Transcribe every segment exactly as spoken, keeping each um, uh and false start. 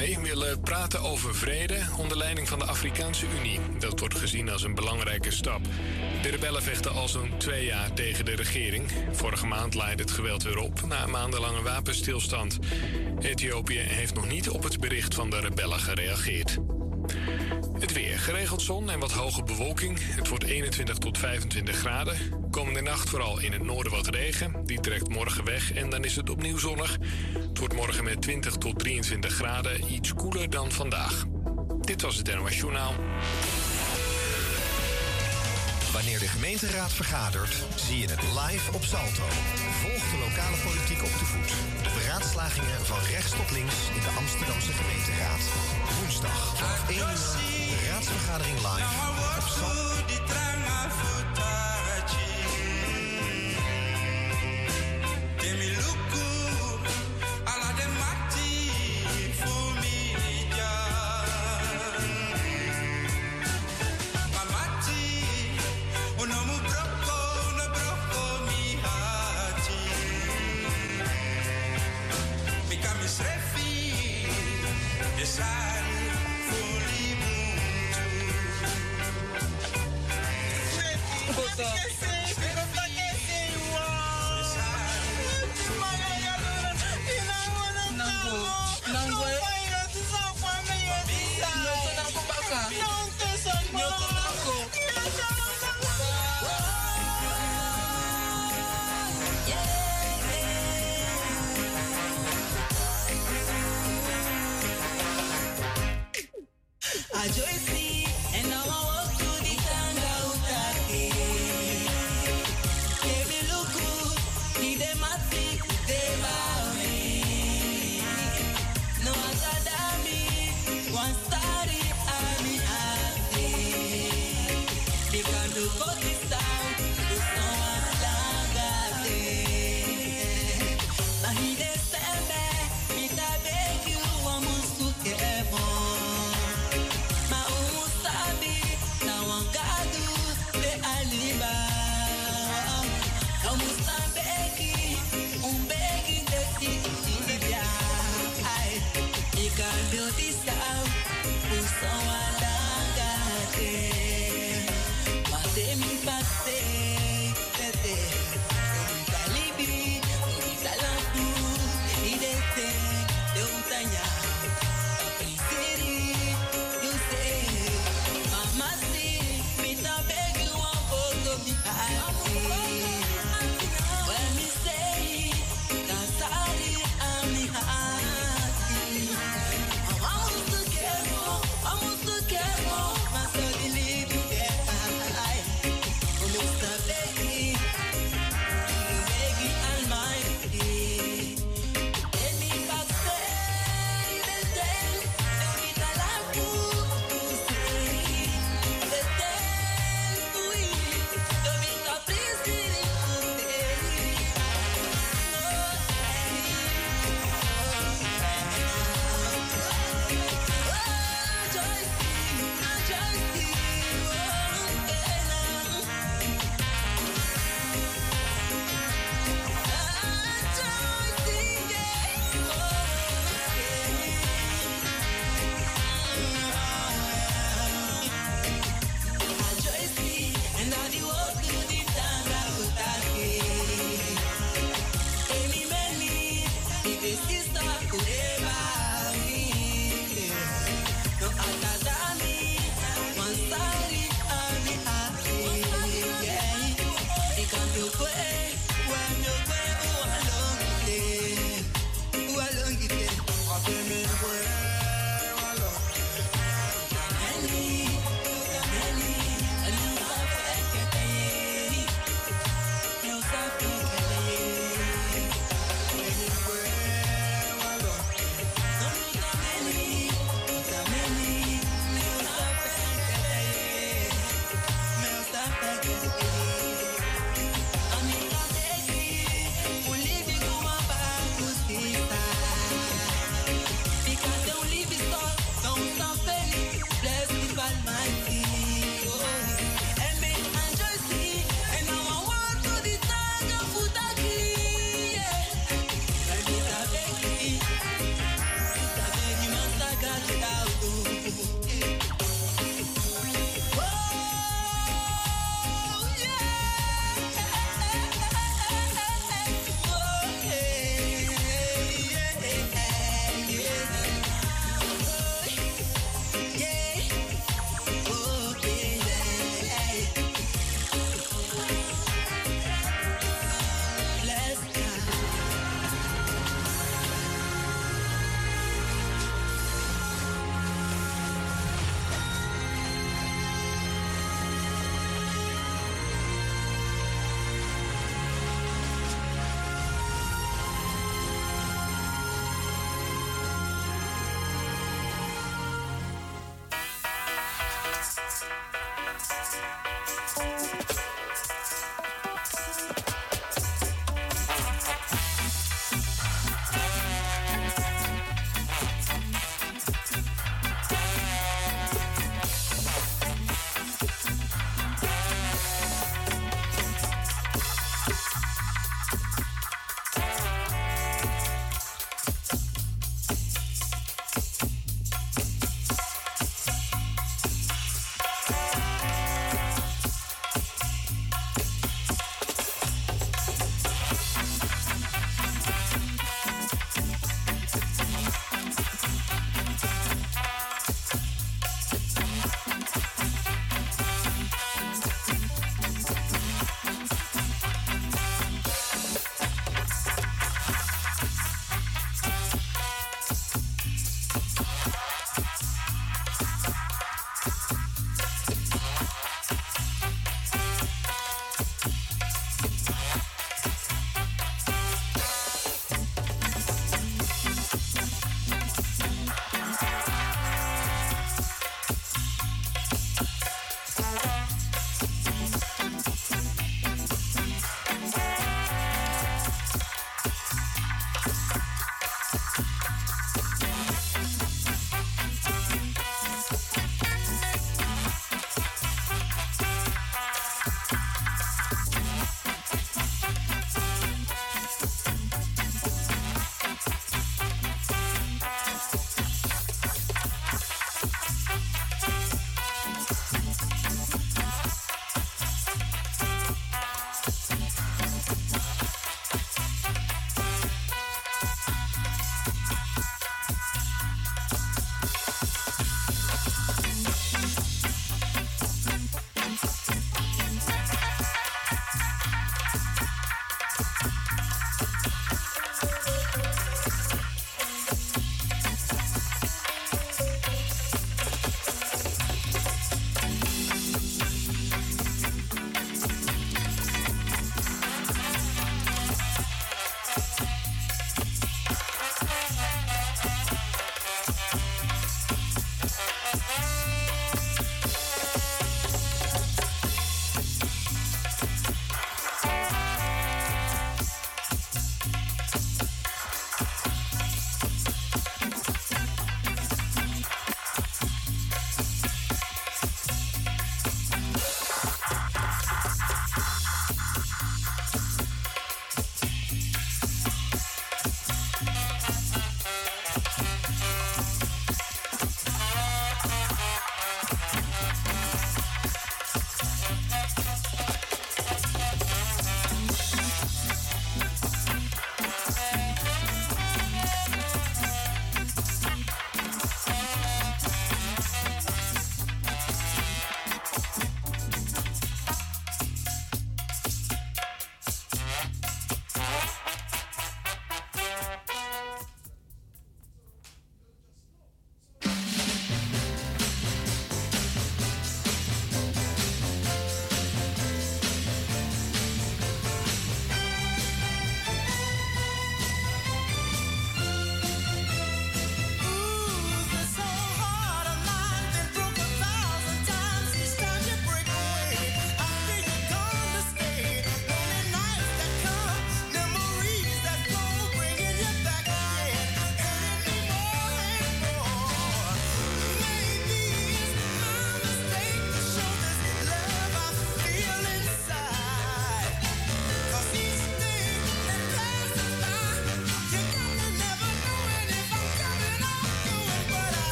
mei willen praten over vrede onder leiding van de Afrikaanse Unie. Dat wordt gezien als een belangrijke stap. De rebellen vechten al zo'n twee jaar tegen de regering. Vorige maand laaide het geweld weer op na een maandenlange wapenstilstand. Ethiopië heeft nog niet op het bericht van de rebellen gereageerd. Het weer. Geregeld zon en wat hoge bewolking. Het wordt eenentwintig tot vijfentwintig graden. Komende nacht vooral in het noorden wat regen. Die trekt morgen weg en dan is het opnieuw zonnig. Het wordt morgen met twintig tot drieëntwintig graden iets koeler dan vandaag. Dit was het N O S Journaal. Wanneer de gemeenteraad vergadert, zie je het live op Salto. Volg de lokale politiek op de voet. De beraadslagingen van rechts tot links in de Amsterdamse gemeenteraad. Woensdag vanaf één uur, de raadsvergadering live op Salto. Build this out.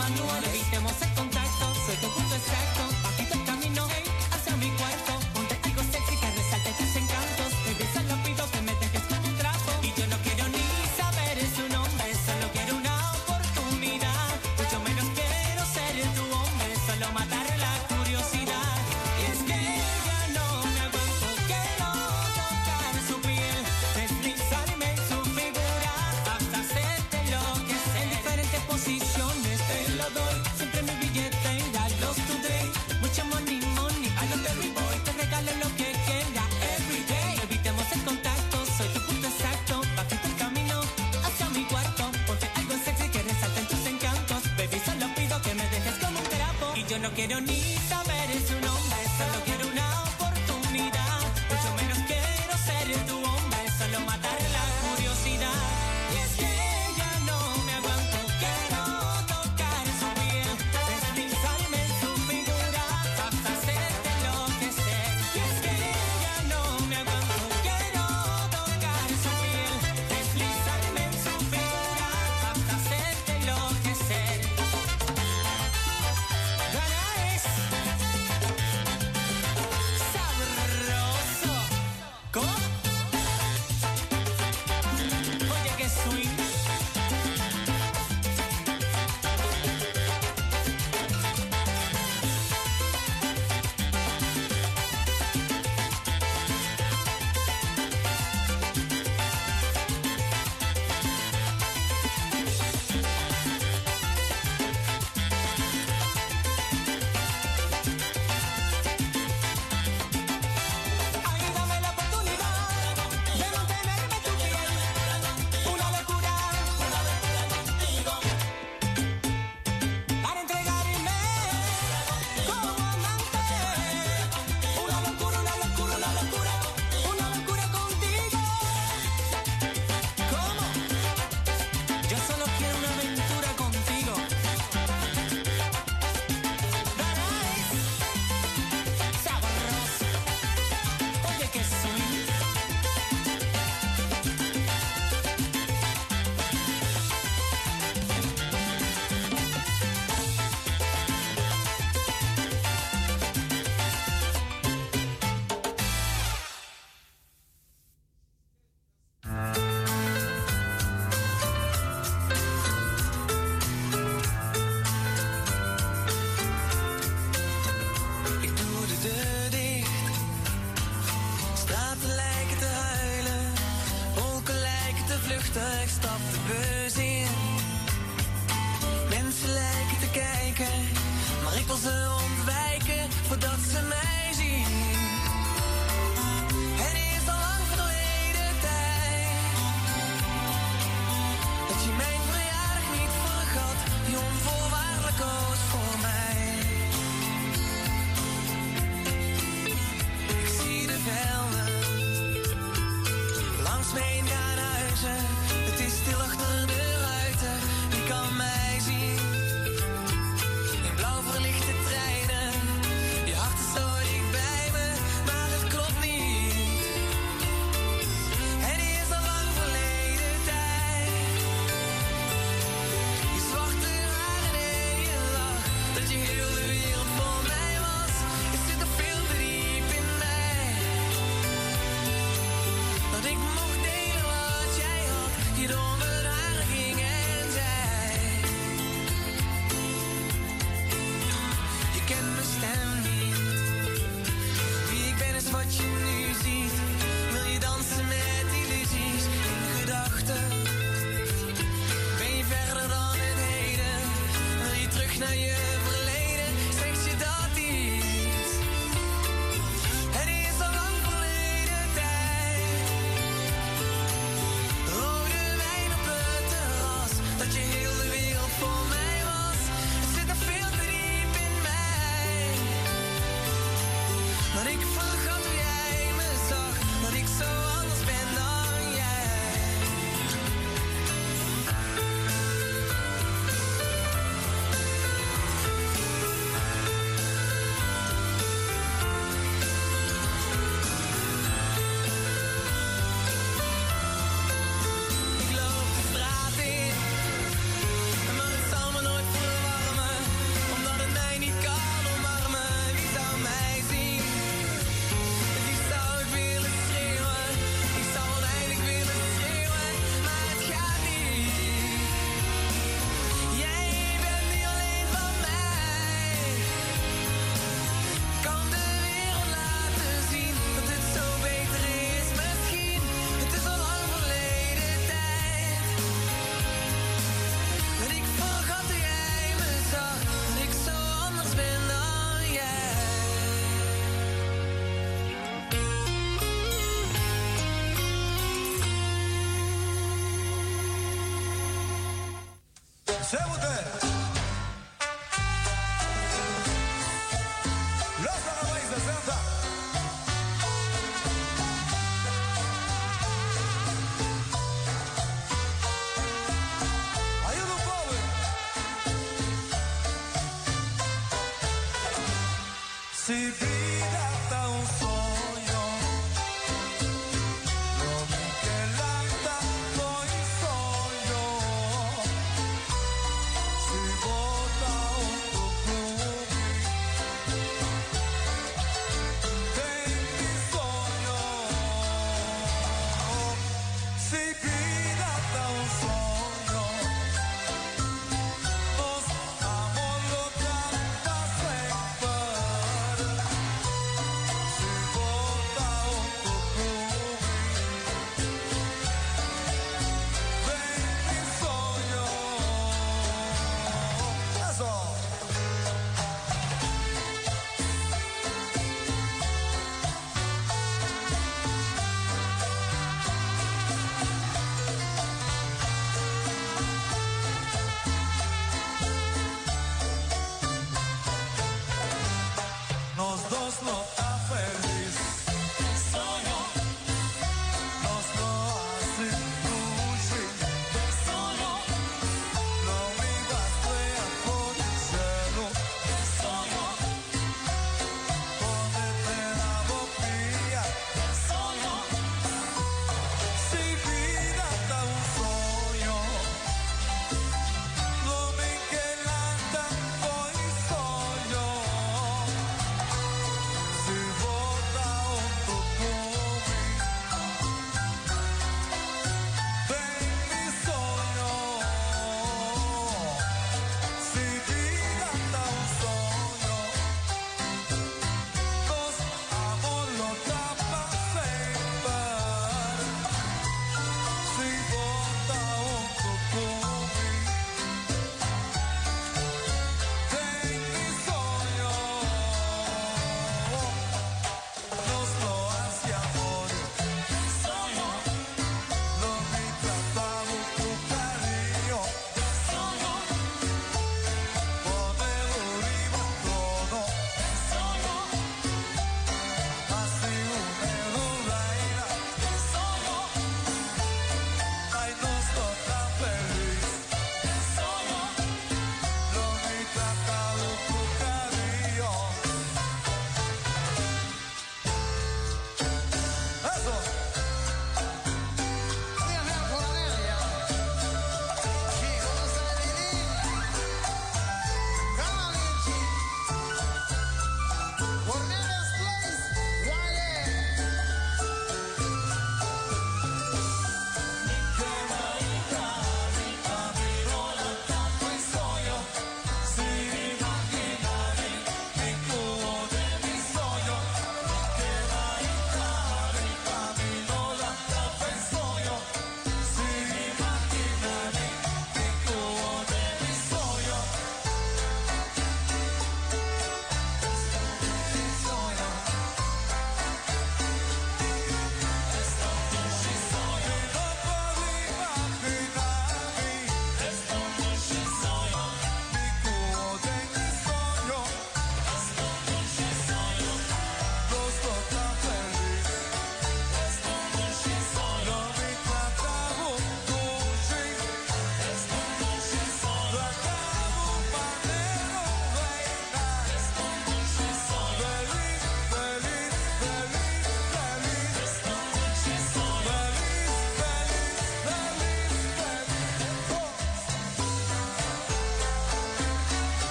manual. Evitemos el contacto, soy tu punto exacto. Bajito el camino, hey, hacia mi cuarto. Ponte algo sexy que resalte tus encantos. Baby, solo pido que me dejes como un trapo. Y yo no quiero ni saber su nombre, solo quiero una oportunidad. Mucho menos quiero ser tu hombre, solo matar la curiosidad. Y es que ya no me aguanto, quiero tocar su piel, deslizarme en su figura, hasta hacerte lo que sé. En diferentes posiciones te lo doy, siempre mi billetera, los today. Mucho money, money, a los Terry Boy, te regalo lo que quiera, everyday. Evitemos el contacto, soy tu punto exacto. Bajito el camino hacia mi cuarto. Ponte algo sexy que resalte en tus encantos. Baby, solo pido que me dejes como un trapo. Y yo no quiero ni saber su nombre, solo quiero una oportunidad. Mucho menos quiero ser tu hombre, solo matar la curiosidad. Y es que ya no me aguanto, quiero tocar su piel, deslizarme en su figura, hasta hacerte enloquecer. Y es que ya no me aguanto, quiero tocar su piel, deslizarme en su figura, hasta hacerte enloquecer. Gana es sabroso. ¿Cómo? Oye, que swing. Ay, dame la oportunidad de mantenerme tu piel. Una locura, una locura contigo. Para entregarme como amante. Una locura, una locura, una locura, una locura contigo. ¿Cómo? Yo solo quiero una aventura contigo. Gana es sabroso. Oye, que swing. Ik doe de deur dicht. Straten lijken te huilen. Wolken lijken te vluchten. Ik stap de bus in. Mensen lijken te kijken. Maar ik wil ze ontwijken voordat ze mij zien. Het is al lang verleden tijd dat je mijn verjaardag niet vergat. Die onvoorwaardelijk koos voor mij. Ik zie de velden langs me heen gaan huizen. Het is stil achter de ruiten. Wie kan mij zien? In blauw verlichte treinen. Je hart is zo dicht bij me, maar het klopt niet. Het is al lang verleden tijd. Je zwarte haren en je lach, dat je heel de wereld voor mij was. Je zit nog veel te diep in mij. Dat ik mocht delen wat jij had, je door mijn haren ging en zei. Je kent mijn stem niet. Wie ik ben is wat je nu ziet. Wil je dansen met illusies in gedachten? Ben je verder dan het heden? Wil je terug naar je verleden? Zeg je dat iets? Het is al lang verleden tijd. Rode wijn op het terras, dat je heel de wereld voor mij was. Het zit nog veel te diep in mij. Dat ik vergat hoe jij me zag, dat ik zo anders ben dan jij. Ik loop de straat in,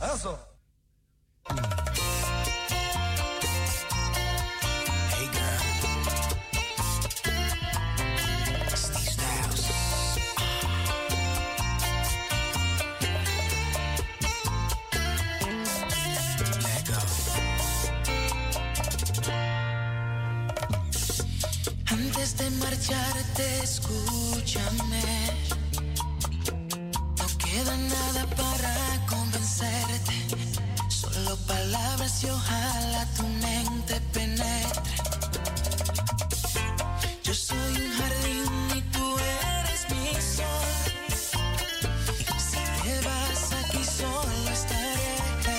Eso. Antes de marcharte, escúchame. No queda nada para convencerte. Solo palabras y ojalá tu mente penetre. Yo soy un jardín y tú eres mi sol. Si te vas aquí solo estaré.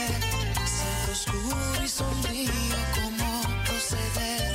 Siempre oscuro y sombrío, ¿cómo proceder?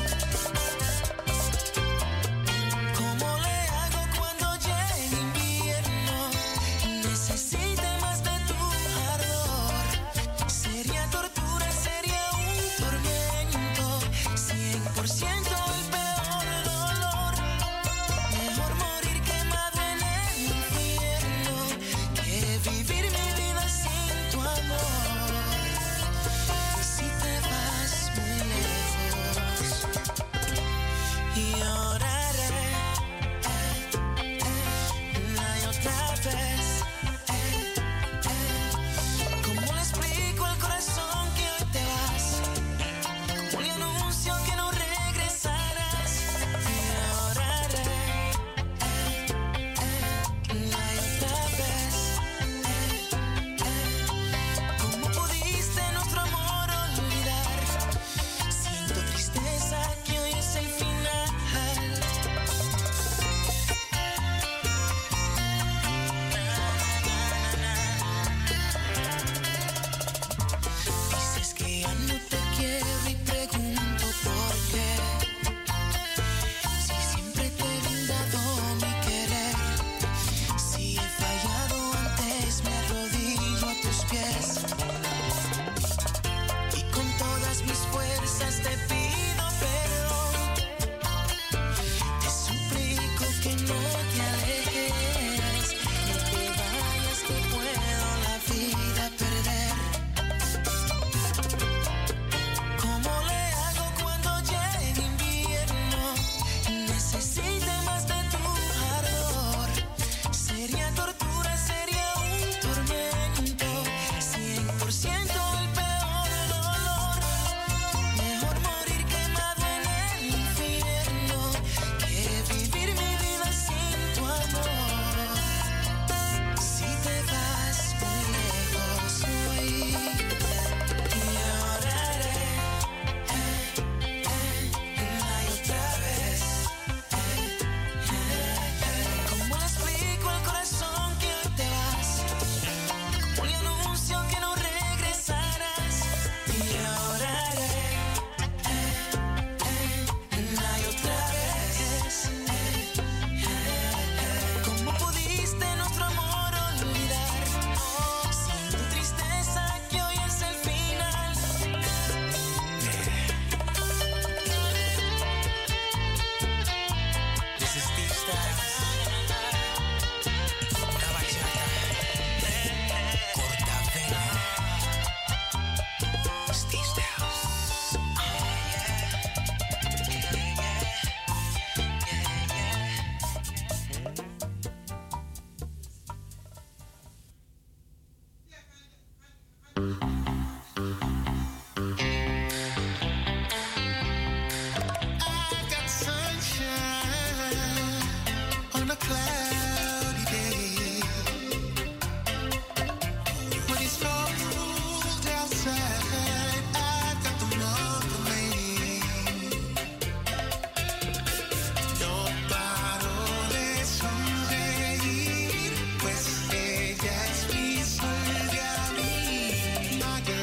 Pues ella es mi sol de abril.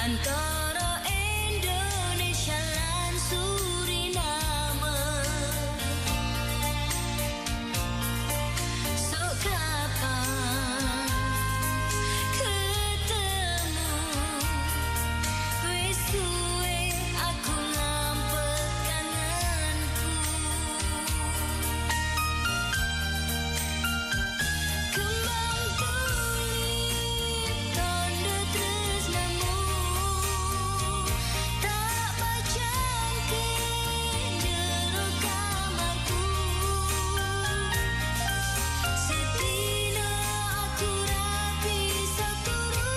antara Indonesia lan Suriname. Sok kapan ketemu, wis suwe aku ngampet kangenku. Kembang tulip tanda tresnamu, tak bacangke jero kamarku. Sedina aku rapi saturu,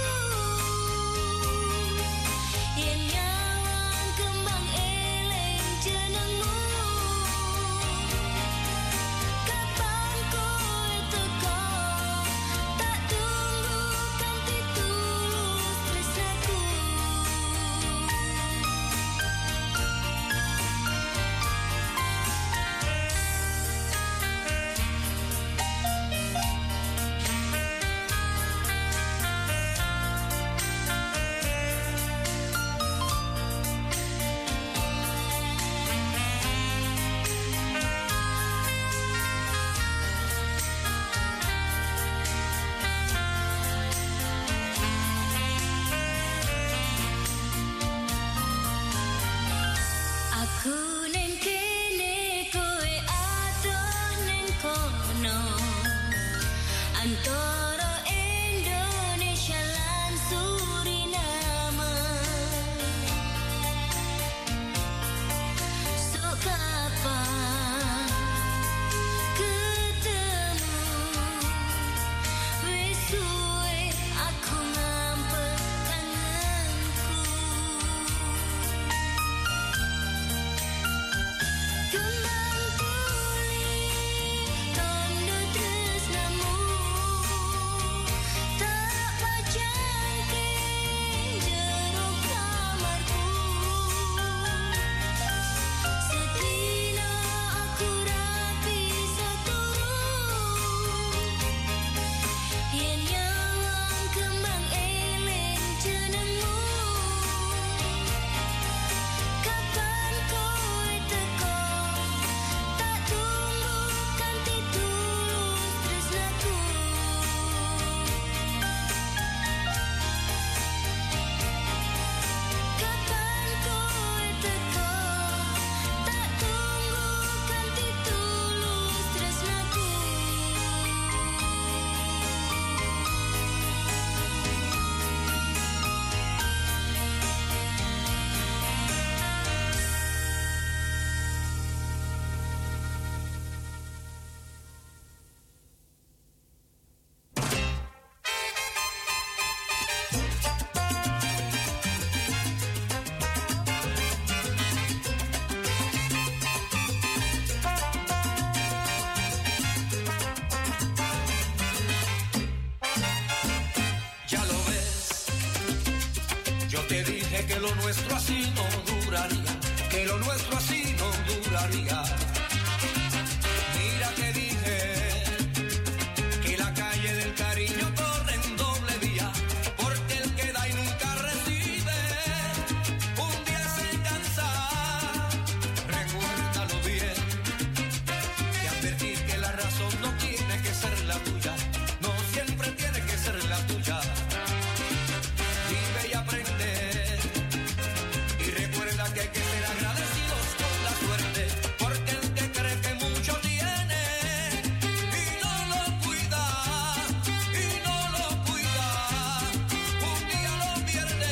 yen nyawang kembang eleng jenengmu. Kapan kowe teko, tak tunggu kanthi tulus tresnaku. Aku ning kene, kowe adoh ning kono, antara Indonesia lan Suriname. Sok kapan ketemu, wis suwe aku ngampet kangenku. Kembang tulip tanda tresnamu, tak bacangke jero kamarku. Sedina aku rapi saturu, yen nyawang kembang eleng jenengmu. Kapan kowe teko, tak tunggu kanthi tulus tresnaku. Kapan kowe teko, tak tunggu kanthi tulus tresnaku. Ya lo ves, yo te dije que lo nuestro así no duraría, que lo nuestro así no duraría. Mira que dije que la calle del cariño corre en doble vía, porque el que da y nunca recibe, un día se cansa. Recuérdalo bien, te advertí que la razón no tiene que ser la tuya, no siempre tiene que ser la tuya. Vive y aprende, y recuerda que hay que ser agradecidos con la suerte, porque el que cree que mucho tiene y no lo cuida, y no lo cuida, un día lo pierde.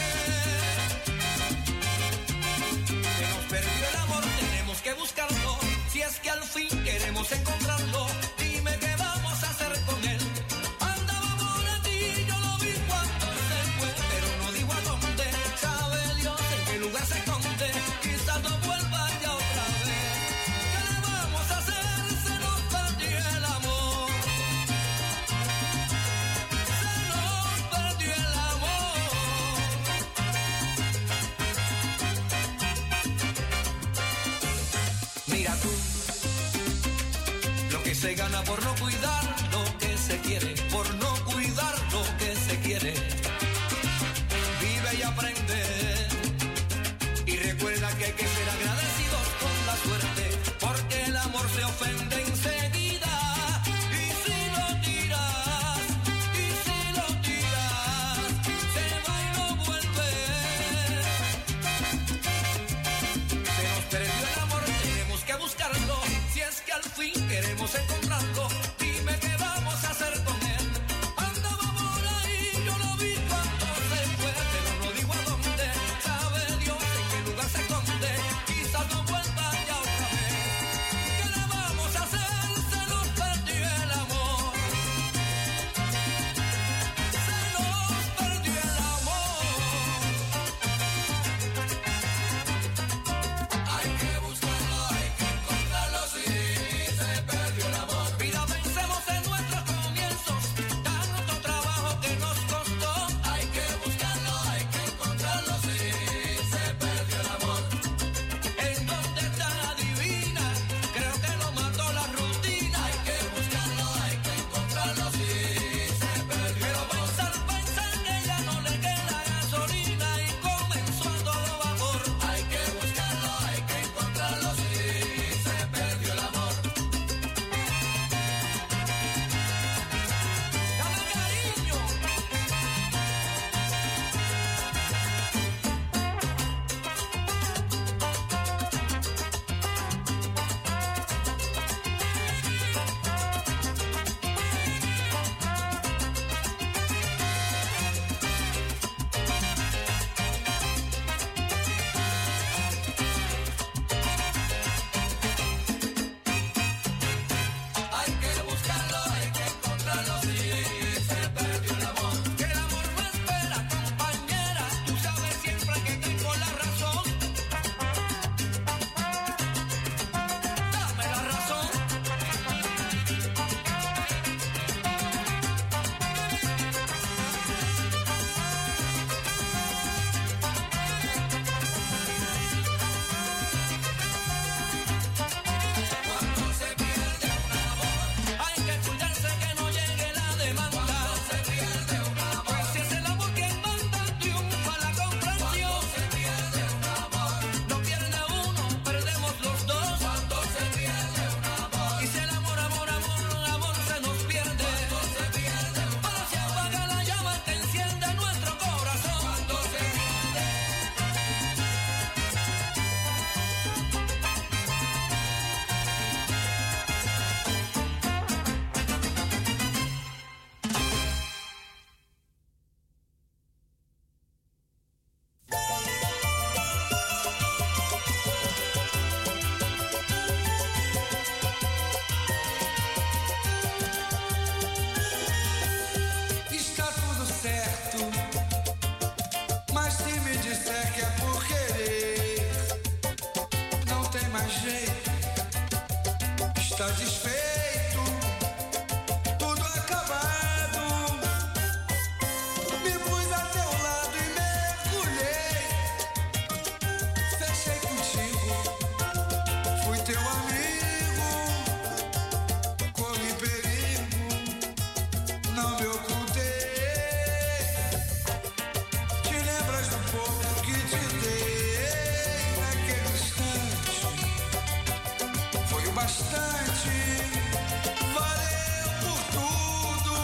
Se nos perdió el amor, tenemos que buscarlo, si es que al fin queremos encontrarlo. Dime qué vamos a hacer con él. Andaba por ti, yo lo vi cuando se fue, pero no digo a dónde. Sabe Dios en qué lugar se esconde, quizás no vuelva ya otra vez. ¿Qué le vamos a hacer? Se nos perdió el amor, se nos perdió el amor. Mira tú, lo que se gana por no cuidar lo que se quiere, por no cuidar lo que se quiere. Vive y aprende. está desfeito, tudo acabado. Me pus a teu lado e mergulhei. Fechei contigo, fui teu amigo. Corri perigo, não me ocultei. Te lembras do pouco que te dei naquele instante? Foi o bastante, valeu por tudo.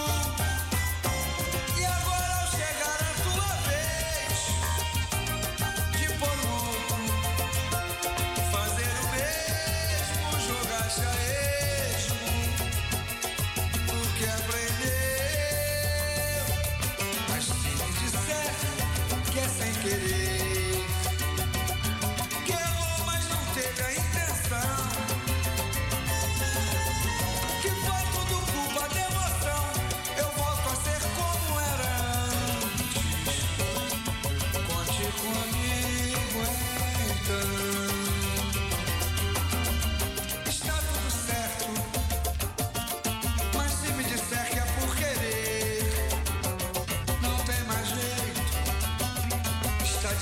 E agora ao chegar a tua vez de pôr um outro, fazer o mesmo, jogar-se a esmo do que aprendeu. Mas se me disser que é sem querer, que errou, mas não teve a intenção, que foi tudo culpa da emoção, eu volto a ser como era antes. Conte comigo então. Está tudo certo, mas se me disser que é por querer, não tem mais jeito. Está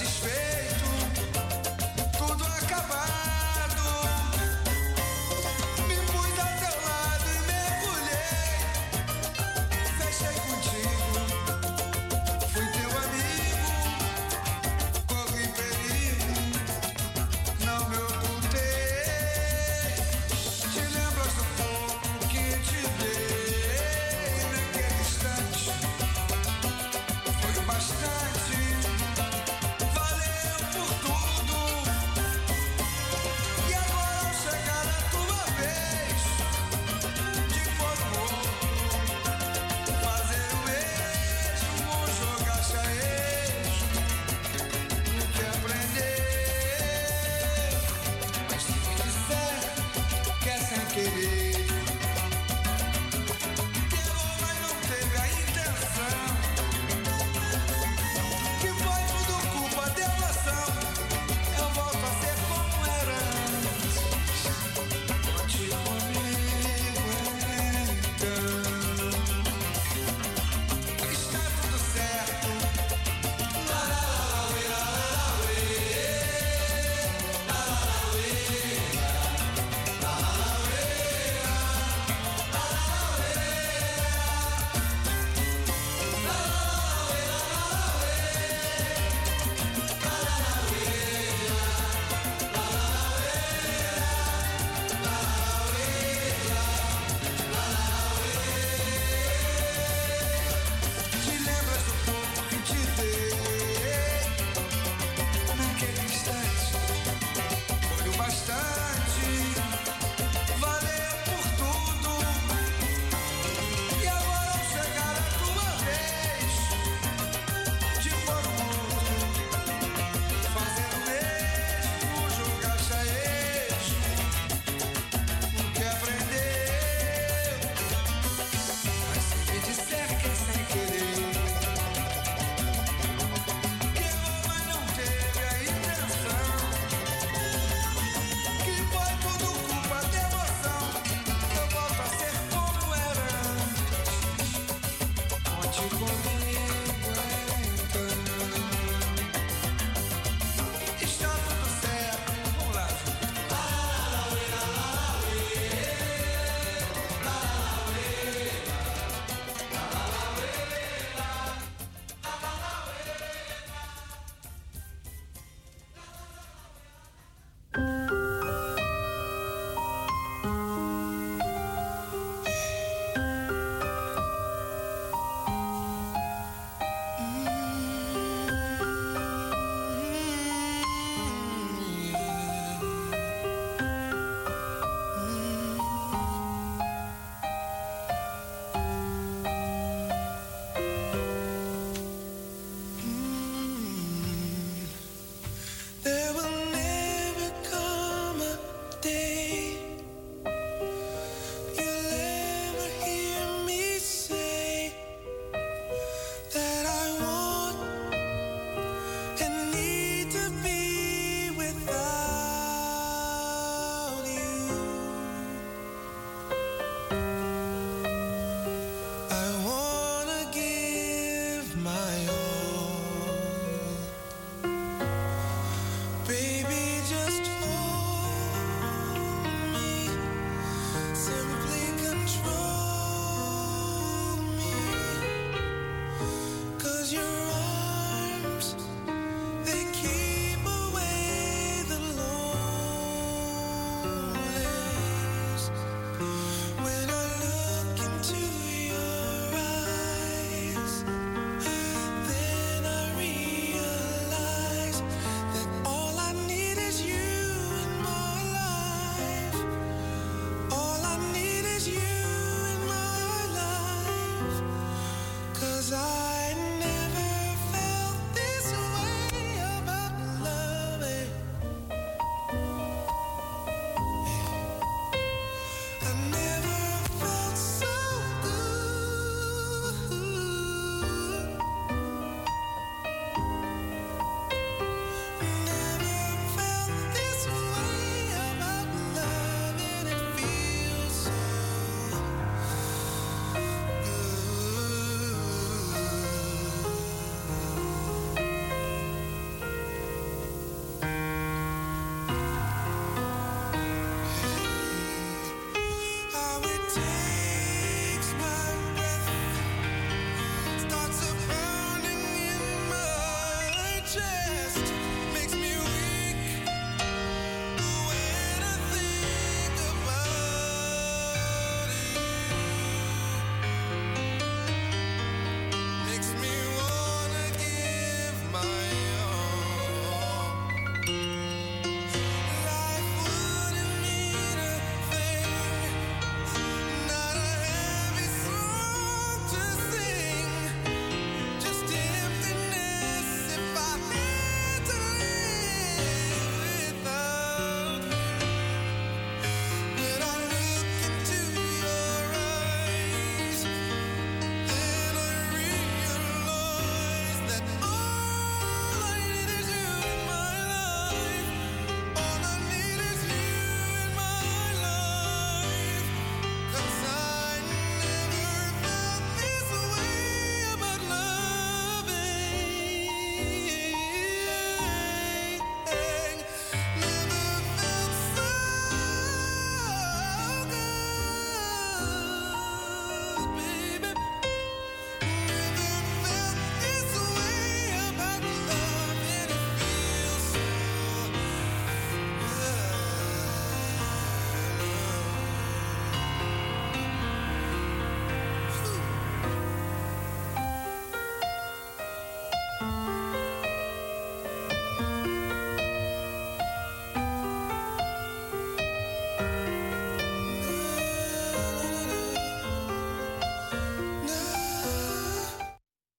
você.